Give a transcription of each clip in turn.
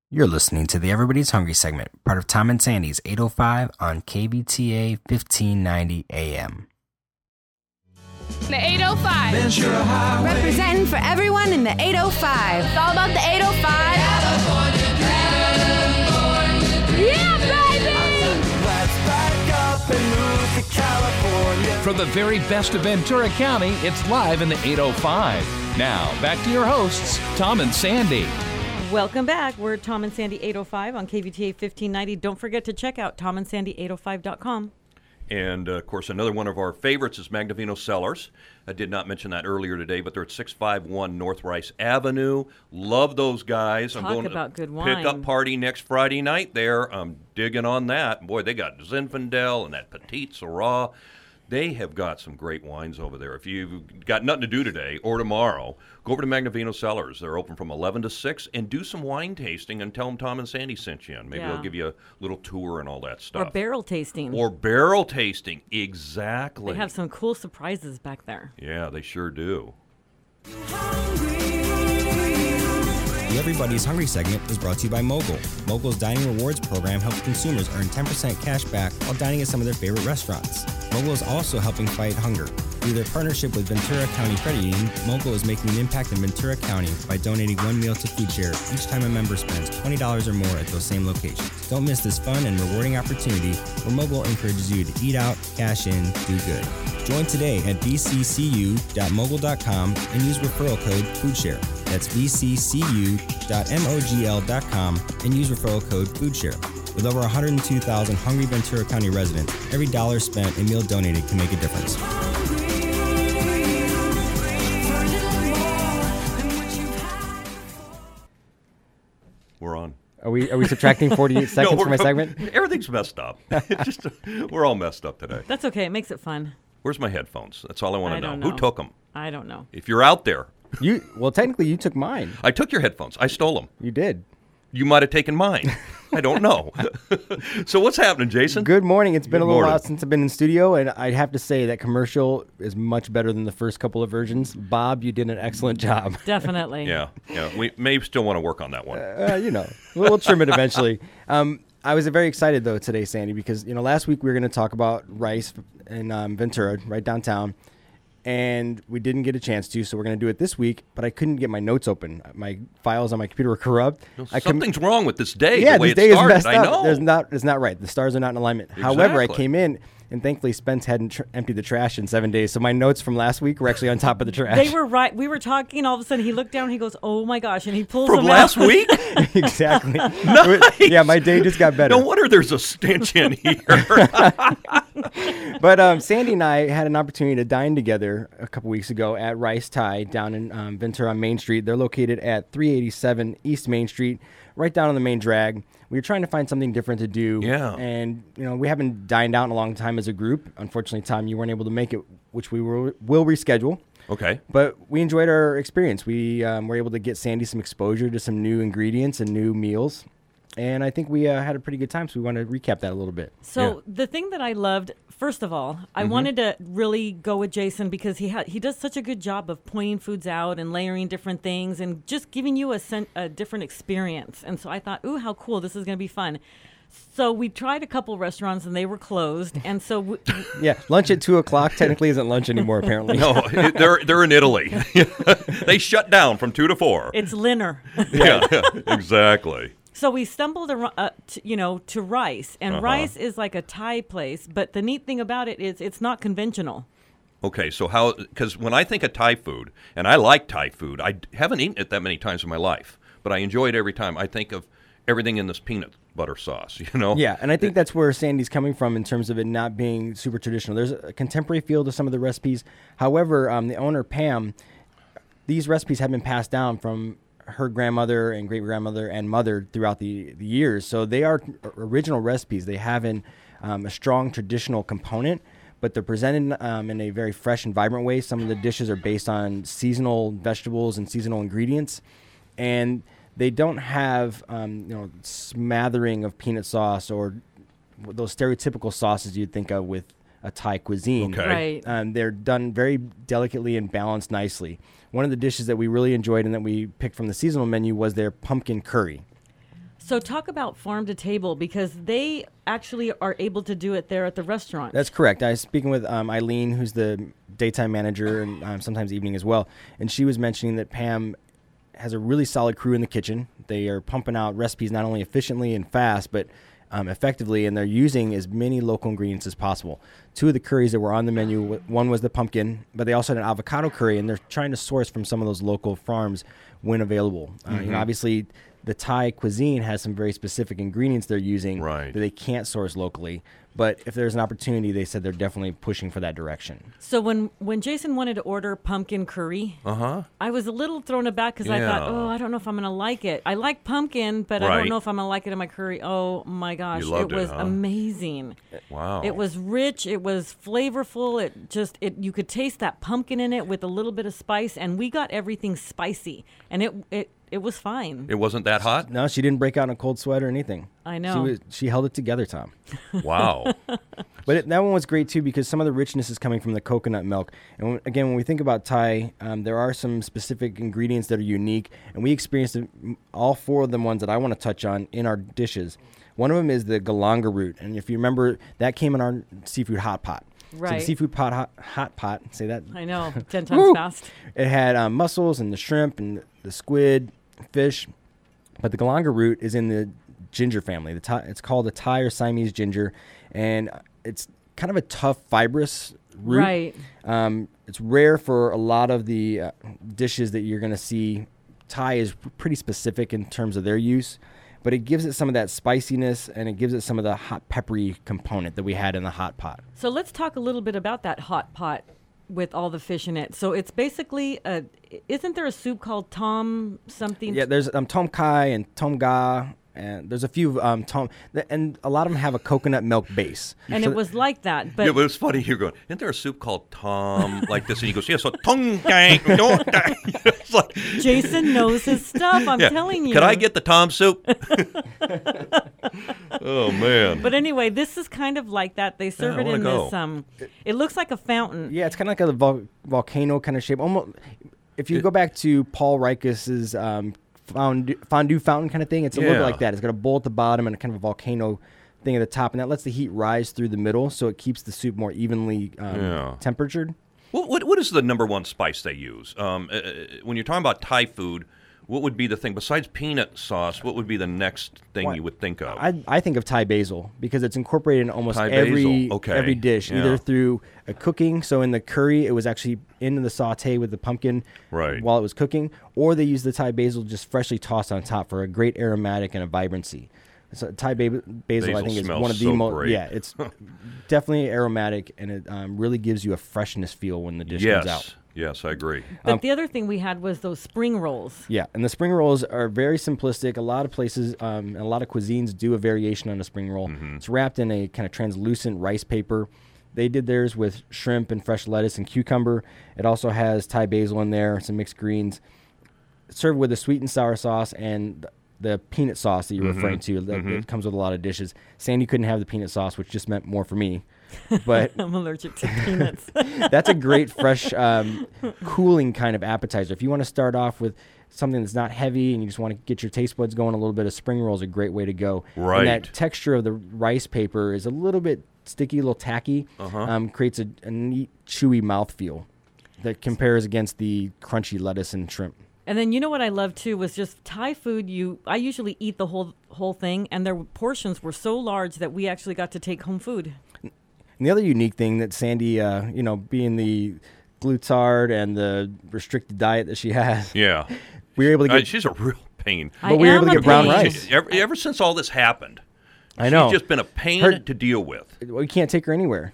You're listening to the Everybody's Hungry segment, part of Tom and Sandy's 805 on KBTA 1590 AM. The 805. Ventura Highway. Representing for everyone in the 805. It's all about the 805. Yeah, baby! Let's back up and move to California. From the very best of Ventura County, it's live in the 805. Now, back to your hosts, Tom and Sandy. Welcome back. We're Tom and Sandy 805 on KVTA 1590. Don't forget to check out tomandsandy805.com. And, of course, another one of our favorites is Magnavino Cellars. I did not mention that earlier today, but they're at 651 North Rice Avenue. Love those guys. Talk I'm going about to good wine. pick-up party next Friday night there. I'm digging on that. Boy, they got Zinfandel and that Petite Syrah. They have got some great wines over there. If you've got nothing to do today or tomorrow, go over to Magnavino Cellars. They're open from 11 to 6, and do some wine tasting and tell them Tom and Sandy sent you in. Maybe they'll give you a little tour and all that stuff. Or barrel tasting. Or barrel tasting, exactly. They have some cool surprises back there. Yeah, they sure do. The Everybody's Hungry segment is brought to you by Mogul. Mogul's Dining Rewards program helps consumers earn 10% cash back while dining at some of their favorite restaurants. Mogul is also helping fight hunger. Through their partnership with Ventura County Credit Union, Mogul is making an impact in Ventura County by donating one meal to FoodShare each time a member spends $20 or more at those same locations. Don't miss this fun and rewarding opportunity where Mogul encourages you to eat out, cash in, do good. Join today at vccu.mogul.com and use referral code FoodShare. That's vccu.mogl.com and use referral code FoodShare. With over 102,000 hungry Ventura County residents, every dollar spent and meal donated can make a difference. We're on. Are we subtracting 48 seconds from my segment? Everything's messed up. We're all messed up today. That's okay. It makes it fun. Where's my headphones? That's all I want to don't know. Who took them? I don't know. If you're out there. Well, technically, you took mine. I took your headphones. I stole them. You did. You might have taken mine. I don't know. So what's happening, Jason? Good morning. It's been Good a little morning. while since I've been in studio, and I'd have to say that commercial is much better than the first couple of versions. Bob, you did an excellent job. Definitely. Yeah. We may still want to work on that one. We'll trim it eventually. I was very excited, though, today, Sandy, because, last week we were going to talk about rice in Ventura, right downtown, and we didn't get a chance to, so we're going to do it this week, but I couldn't get my notes open. My files on my computer were corrupt. Something's wrong with this day, yeah, the way this it day started. is messed I up. know. It's not right. The stars are not in alignment. However, I Exactly. came in, and thankfully Spence hadn't emptied the trash in 7 days, so my notes from last week were actually on top of the trash. They were right. We were talking, all of a sudden he looked down, he goes, oh my gosh, and he pulls From them last out. week? Exactly. Nice. Yeah, my day just got better. No wonder there's a stench in here. But Sandy and I had an opportunity to dine together a couple weeks ago at Rice Thai down in Ventura on Main Street. They're located at 387 East Main Street, right down on the main drag. We were trying to find something different to do. Yeah. And, we haven't dined out in a long time as a group. Unfortunately, Tom, you weren't able to make it, which we will reschedule. Okay. But we enjoyed our experience. We were able to get Sandy some exposure to some new ingredients and new meals. And I think we had a pretty good time, so we want to recap that a little bit. So the thing that I loved, first of all, I wanted to really go with Jason because he does such a good job of pointing foods out and layering different things and just giving you a different experience. And so I thought, ooh, how cool, this is going to be fun. So we tried a couple restaurants and they were closed. And so Yeah, lunch at 2 o'clock technically isn't lunch anymore, apparently. No, they're in Italy. They shut down from 2 to 4. it's Linner. Yeah, exactly. So we stumbled to Rice, and Rice is like a Thai place, but the neat thing about it is it's not conventional. Okay, so because when I think of Thai food, and I like Thai food, I haven't eaten it that many times in my life, but I enjoy it every time. I think of everything in this peanut butter sauce, Yeah, and I think that's where Sandy's coming from in terms of it not being super traditional. There's a contemporary feel to some of the recipes. However, the owner, Pam, these recipes have been passed down from her grandmother and great-grandmother and mother throughout the years. So they are original recipes. They have a strong traditional component, but they're presented in a very fresh and vibrant way. Some of the dishes are based on seasonal vegetables and seasonal ingredients. And they don't have, smattering of peanut sauce or those stereotypical sauces you'd think of with a Thai cuisine. Okay. Right. They're done very delicately and balanced nicely. One of the dishes that we really enjoyed and that we picked from the seasonal menu was their pumpkin curry. So talk about farm to table, because they actually are able to do it there at the restaurant. That's correct. I was speaking with Eileen, who's the daytime manager and sometimes evening as well, and she was mentioning that Pam has a really solid crew in the kitchen. They are pumping out recipes not only efficiently and fast, but effectively, and they're using as many local ingredients as possible. 2 of the curries that were on the menu, one was the pumpkin, but they also had an avocado curry, and they're trying to source from some of those local farms when available. Obviously, the Thai cuisine has some very specific ingredients they're using that they can't source locally. But if there's an opportunity, they said they're definitely pushing for that direction. So when Jason wanted to order pumpkin curry, I was a little thrown aback because I thought, I don't know if I'm going to like it. I like pumpkin, but I don't know if I'm going to like it in my curry. Oh, my gosh. It was amazing. Wow. It was rich. It was flavorful. You could taste that pumpkin in it with a little bit of spice, and we got everything spicy. And it was fine. It wasn't that hot? No, she didn't break out in a cold sweat or anything. I know. She held it together, Tom. Wow. But that one was great, too, because some of the richness is coming from the coconut milk. And when we think about Thai, there are some specific ingredients that are unique, and we experienced all 4 of the ones that I want to touch on in our dishes. One of them is the galanga root, and if you remember, that came in our seafood hot pot. Right. So the seafood hot pot, say that. I know, 10 times fast. It had mussels and the shrimp and the squid, fish, but the galanga root is in the ginger family. It's called the Thai or Siamese ginger, and it's kind of a tough, fibrous root. Right. It's rare for a lot of the dishes that you're going to see. Thai is pretty specific in terms of their use, but it gives it some of that spiciness, and it gives it some of the hot, peppery component that we had in the hot pot. So let's talk a little bit about that hot pot with all the fish in it. So it's basically isn't there a soup called Tom something? Yeah, there's Tom Kai and Tom Ga, and there's a few Tom, and a lot of them have a coconut milk base. And so it was like that, but Yeah, but it's funny. You're going, isn't there a soup called Tom like this? And he goes, yeah, so Tong Gang. It's like, Jason knows his stuff. I'm telling you. Can I get the Tom soup? Oh, man. But anyway, this is kind of like that. They serve I it in wanna this. It looks like a fountain. Yeah, it's kind of like a volcano kind of shape. Almost, if you go back to Paul Ricus's fondue fountain kind of thing, it's a little bit like that. It's got a bowl at the bottom and a kind of a volcano thing at the top, and that lets the heat rise through the middle, so it keeps the soup more evenly temperatured. What is the number one spice they use? When you're talking about Thai food, what would be the thing besides peanut sauce? What would be the next thing you would think of? I think of Thai basil because it's incorporated in almost Thai every basil. dish, either through a cooking. So in the curry, it was actually in the saute with the pumpkin while it was cooking, or they use the Thai basil just freshly tossed on top for a great aromatic and a vibrancy. So Thai basil, I think, is one of the most. Yeah, it's definitely aromatic, and it really gives you a freshness feel when the dish comes out. Yes, I agree. But the other thing we had was those spring rolls. Yeah, and the spring rolls are very simplistic. A lot of places and a lot of cuisines do a variation on a spring roll. Mm-hmm. It's wrapped in a kind of translucent rice paper. They did theirs with shrimp and fresh lettuce and cucumber. It also has Thai basil in there, some mixed greens. It's served with a sweet and sour sauce and the peanut sauce that you're referring to. That comes with a lot of dishes. Sandy couldn't have the peanut sauce, which just meant more for me. But I'm allergic to peanuts. That's a great, fresh, cooling kind of appetizer. If you want to start off with something that's not heavy and you just want to get your taste buds going, a little bit of spring roll is a great way to go. Right. And that texture of the rice paper is a little bit sticky, a little tacky, creates a neat, chewy mouthfeel that compares against the crunchy lettuce and shrimp. And then you know what I love too was just Thai food. I usually eat the whole thing, and their portions were so large that we actually got to take home food. And the other unique thing that Sandy, being the glutard and the restricted diet that she has, we were able to get. She's a real pain. But we were able to get brown rice. Ever since all this happened, I know she's just been a pain to deal with. We can't take her anywhere.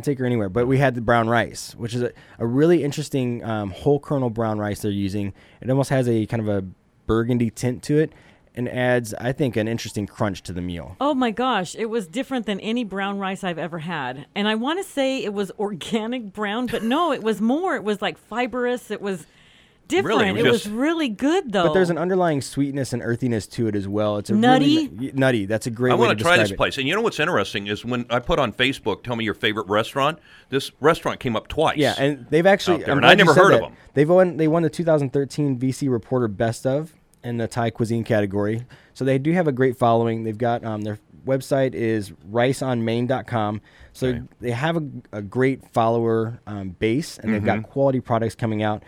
But we had the brown rice, which is a really interesting whole kernel brown rice they're using. It almost has a kind of a burgundy tint to it and adds, I think, an interesting crunch to the meal. Oh, my gosh. It was different than any brown rice I've ever had. And I want to say it was organic brown, but no, it was more. It was like fibrous. It was different. Really? It was really good, though. But there's an underlying sweetness and earthiness to it as well. It's a nutty. Really, nutty. That's a great way to describe it. I want to try this it. place. And you know what's interesting is when I put on Facebook, tell me your favorite restaurant, this restaurant came up twice. Yeah, and they've actually, and I never heard of them. They won the 2013 VC Reporter Best of. in the Thai cuisine category. So they do have a great following. They've got their website is riceonmain.com. So Okay. they have a great follower base, and they've got quality products coming out.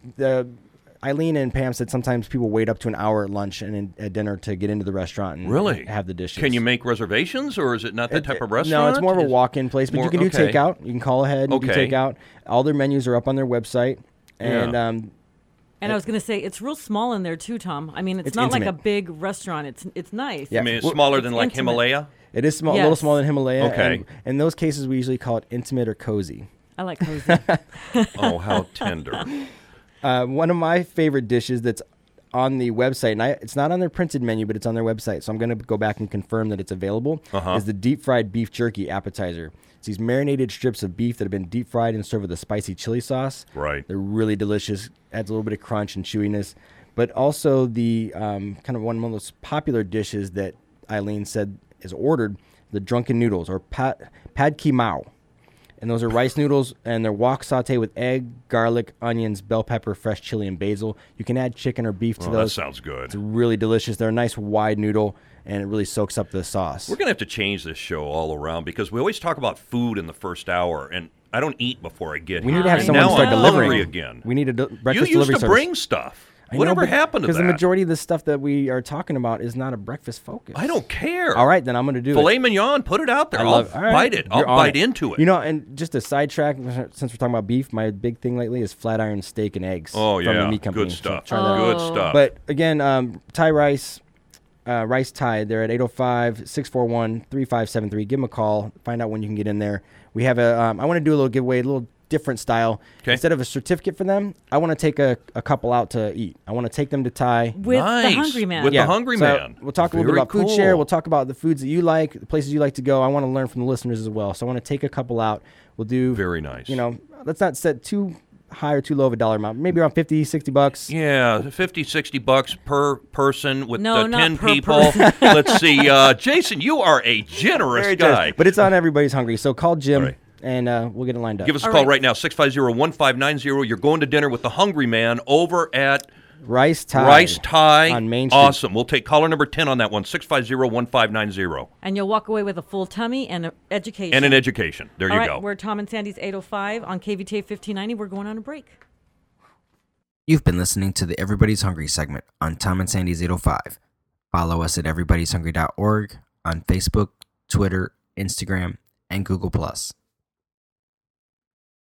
Eileen and Pam said sometimes people wait up to an hour at lunch and at dinner to get into the restaurant and Really? have the dishes. Can you make reservations, or is it not that type of restaurant? No, it's more of a Is- walk-in place, but more- you can do okay. takeout. You can call ahead and do Okay. takeout. All their menus are up on their website. And Yeah. And I was going to say, it's real small in there too, Tom. I mean, it's It's not like a intimate. big restaurant. It's nice. Yeah. I mean, it's Well, smaller than it's like intimate. Himalaya. it is small, a little Yes. smaller than Himalaya. Okay. And in those cases, we usually call it intimate or cozy. I like cozy. Oh, how tender. One of my favorite dishes that's on the website, and it's not on their printed menu, but it's on their website, so I'm going to go back and confirm that it's available, is the deep fried beef jerky appetizer. It's these marinated strips of beef that have been deep fried and served with a spicy chili sauce. Right. They're really delicious, adds a little bit of crunch and chewiness. But also the kind of one of the most popular dishes that Eileen said is ordered, the drunken noodles, or pad ki mao. And those are rice noodles, and they're wok sauté with egg, garlic, onions, bell pepper, fresh chili, and basil. You can add chicken or beef to Oh, that those. sounds good. It's really delicious. They're a nice wide noodle, and it really soaks up the sauce. We're going to have to change this show all around because we always talk about food in the first hour, and I don't eat before I get We here. need to have And someone now start I'm delivering hungry again. We need a You breakfast used delivery to service. bring stuff. I know, Whatever but- happened to that? Because the majority of the stuff that we are talking about is not a breakfast focus. I don't care. All right, then I'm going to do Filet it. mignon, put it out there. I I'll love- all right. bite it. I'll You're on bite into it. You know, and just a sidetrack, since we're talking about beef, my big thing lately is flat iron steak and eggs. Oh, from yeah. the meat company. Good So stuff. try that. Good stuff. But again, Thai Rice, Rice Thai, they're at 805-641-3573. Give them a call. Find out when you can get in there. We have I want to do a little giveaway, a little different style. 'Kay. Instead of a certificate for them, I want to take a couple out to eat. I want to take them to Thai. With Nice. the Hungry Man. With the Hungry so Man. We'll talk a little bit Very about food cool. share. We'll talk about the foods that you like, the places you like to go. I want to learn from the listeners as well. So I want to take a couple out. We'll do Very nice. You know, let's not set too high or too low of a dollar amount. Maybe around $50-$60. Yeah, $50-$60 per person with No, not 10 per people. person. Let's see. Jason, you are a generous Very guy. generous. But it's on Everybody's Hungry. So call Jim, All right. and we'll get it lined up. Give us a All call right. right now, 650-1590. You're going to dinner with the Hungry Man over at Rice Thai. Rice Thai. on Main Street. Awesome. We'll take caller number 10 on that one, 650-1590. And you'll walk away with a full tummy and an education. And an education. There All you right, go. we're Tom and Sandy's 805 on KVTA 1590. We're going on a break. You've been listening to the Everybody's Hungry segment on Tom and Sandy's 805. Follow us at everybody'shungry.org on Facebook, Twitter, Instagram, and Google+.